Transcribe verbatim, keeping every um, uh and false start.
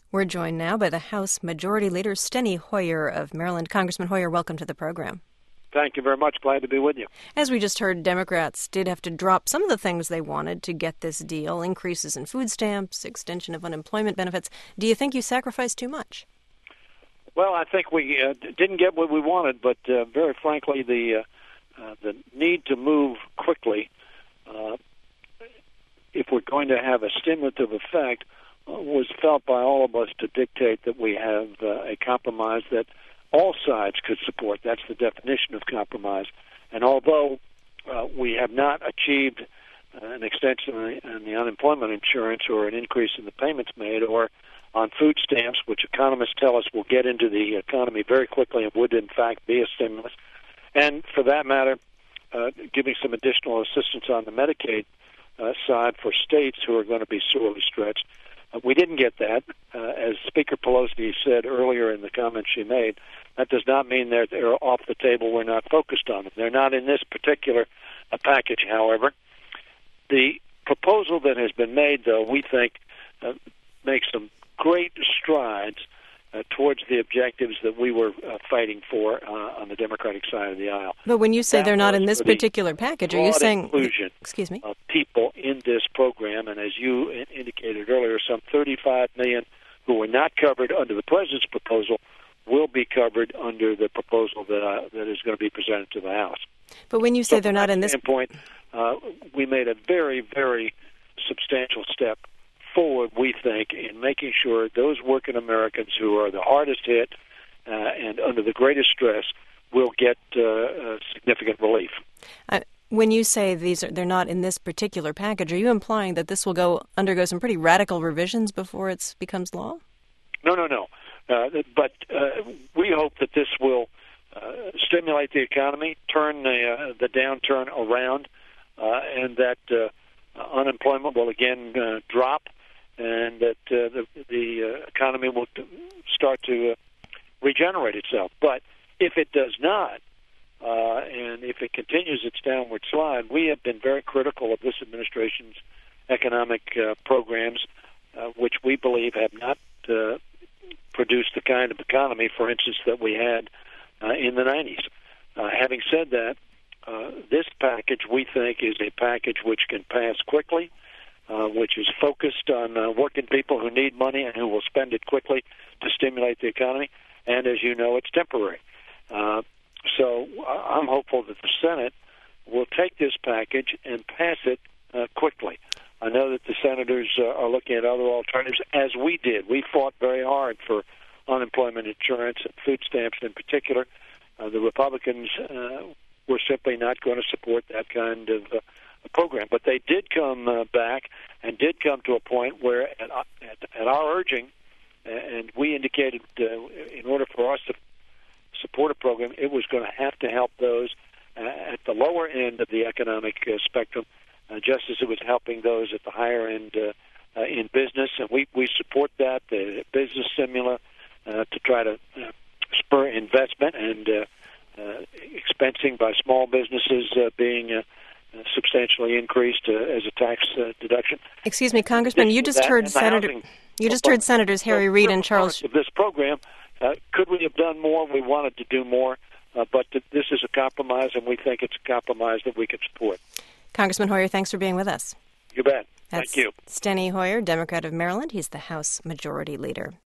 We're joined now by the House Majority Leader, Steny Hoyer of Maryland. Congressman Hoyer, welcome to the program. Thank you very much. Glad to be with you. As we just heard, Democrats did have to drop some of the things they wanted to get this deal, increases in food stamps, extension of unemployment benefits. Do you think you sacrificed too much? Well, I think we uh, didn't get what we wanted, but uh, very frankly, the uh, uh, the need to move quickly, uh, if we're going to have a stimulative effect, uh, was felt by all of us to dictate that we have uh, a compromise that all sides could support. That's the definition of compromise. And although uh, we have not achieved uh, an extension in the unemployment insurance or an increase in the payments made or on food stamps, which economists tell us will get into the economy very quickly and would, in fact, be a stimulus, and for that matter, uh, giving some additional assistance on the Medicaid uh, side for states who are going to be sorely stretched. Uh, we didn't get that. Uh, as Speaker Pelosi said earlier in the comments she made, that does not mean that they're off the table. We're not focused on them. They're not in this particular uh, package, however. The proposal that has been made, though, we think uh, makes some great strides uh, towards the objectives that we were uh, fighting for uh, on the Democratic side of the aisle. But when you say that they're not in this the particular package, are you saying inclusion excuse me of people in this program? And as you indicated earlier, some thirty-five million who were not covered under the president's proposal will be covered under the proposal that uh, that is going to be presented to the House. But when you say so they're not in this point, uh, we made a very, very substantial step forward, we think, in making sure those working Americans who are the hardest hit uh, and under the greatest stress will get uh, uh, significant relief. Uh, when you say these are they're not in this particular package, are you implying that this will go undergo some pretty radical revisions before it becomes law? No, no, no. Uh, but uh, we hope that this will uh, stimulate the economy, turn the, uh, the downturn around, uh, and that uh, unemployment will again uh, drop, and that uh, the, the uh, economy will start to uh, regenerate itself. But if it does not, uh, and if it continues its downward slide, we have been very critical of this administration's economic uh, programs, uh, which we believe have not uh, produced the kind of economy, for instance, that we had uh, in the nineties. Uh, having said that, uh, this package, we think, is a package which can pass quickly, uh, which is focused on uh, working people who need money and who will spend it quickly to stimulate the economy. And as you know, it's temporary. Uh, so I'm hopeful that the Senate will take this package and pass it uh, quickly. I know that the senators uh, are looking at other alternatives, as we did. We fought very hard for unemployment insurance and food stamps in particular. Uh, the Republicans uh, were simply not going to support that kind of uh, program. But they did come uh, back and did come to a point where, at, at, at our urging, and we indicated uh, in order for us to support a program, it was going to have to help those uh, at the lower end of the economic uh, spectrum, Uh, just as it was helping those at the higher end uh, uh, in business. And we, we support that, the business stimuli, uh, to try to uh, spur investment and uh, uh, expensing by small businesses uh, being uh, substantially increased uh, as a tax uh, deduction. Excuse me, Congressman, you just heard Senator you just heard Senators Harry Reid and Charles. Of this program, uh, could we have done more? We wanted to do more, uh, but th- this is a compromise, and we think it's a compromise that we can support. Congressman Hoyer, thanks for being with us. You bet. That's Thank you. Steny Hoyer, Democrat of Maryland. He's the House Majority Leader.